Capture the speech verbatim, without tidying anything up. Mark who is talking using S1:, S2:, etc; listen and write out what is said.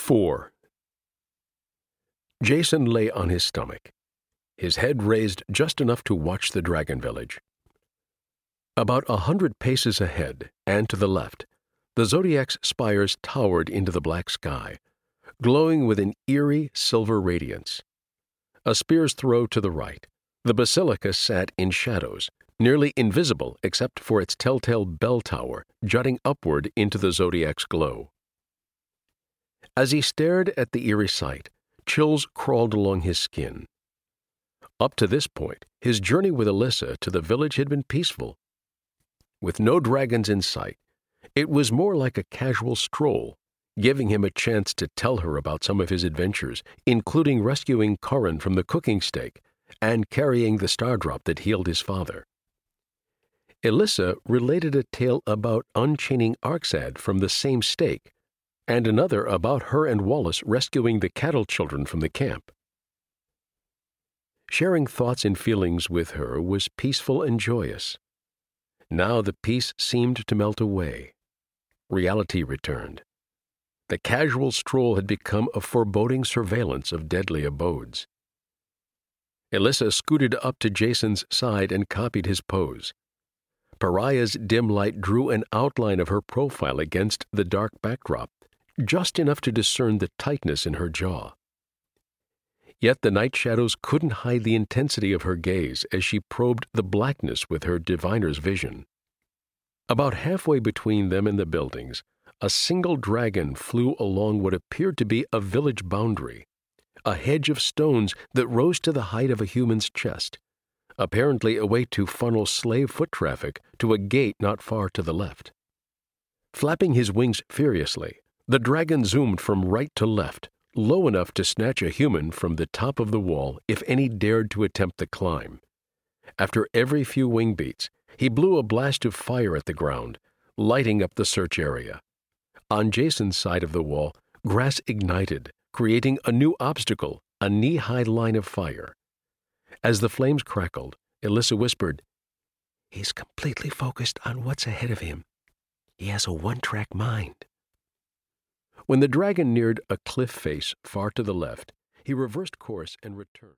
S1: Four. Jason lay on his stomach, his head raised just enough to watch the dragon village. About a hundred paces ahead and to the left, the Zodiac's spires towered into the black sky, glowing with an eerie silver radiance. A spear's throw to the right, the basilica sat in shadows, nearly invisible except for its telltale bell tower jutting upward into the Zodiac's glow. As he stared at the eerie sight, chills crawled along his skin. Up to this point, his journey with Alyssa to the village had been peaceful. With no dragons in sight, it was more like a casual stroll, giving him a chance to tell her about some of his adventures, including rescuing Corin from the cooking stake and carrying the star drop that healed his father. Alyssa related a tale about unchaining Arxad from the same stake, and another about her and Wallace rescuing the cattle children from the camp. Sharing thoughts and feelings with her was peaceful and joyous. Now the peace seemed to melt away. Reality returned. The casual stroll had become a foreboding surveillance of deadly abodes. Alyssa scooted up to Jason's side and copied his pose. Pariah's dim light drew an outline of her profile against the dark backdrop, just enough to discern the tightness in her jaw. Yet the night shadows couldn't hide the intensity of her gaze as she probed the blackness with her diviner's vision. About halfway between them and the buildings, a single dragon flew along what appeared to be a village boundary, a hedge of stones that rose to the height of a human's chest, apparently a way to funnel slave foot traffic to a gate not far to the left. Flapping his wings furiously, the dragon zoomed from right to left, low enough to snatch a human from the top of the wall if any dared to attempt the climb. After every few wing beats, he blew a blast of fire at the ground, lighting up the search area. On Jason's side of the wall, grass ignited, creating a new obstacle, a knee-high line of fire. As the flames crackled, Alyssa whispered, "He's completely focused on what's ahead of him. He has a one-track mind." When the dragon neared a cliff face far to the left, he reversed course and returned.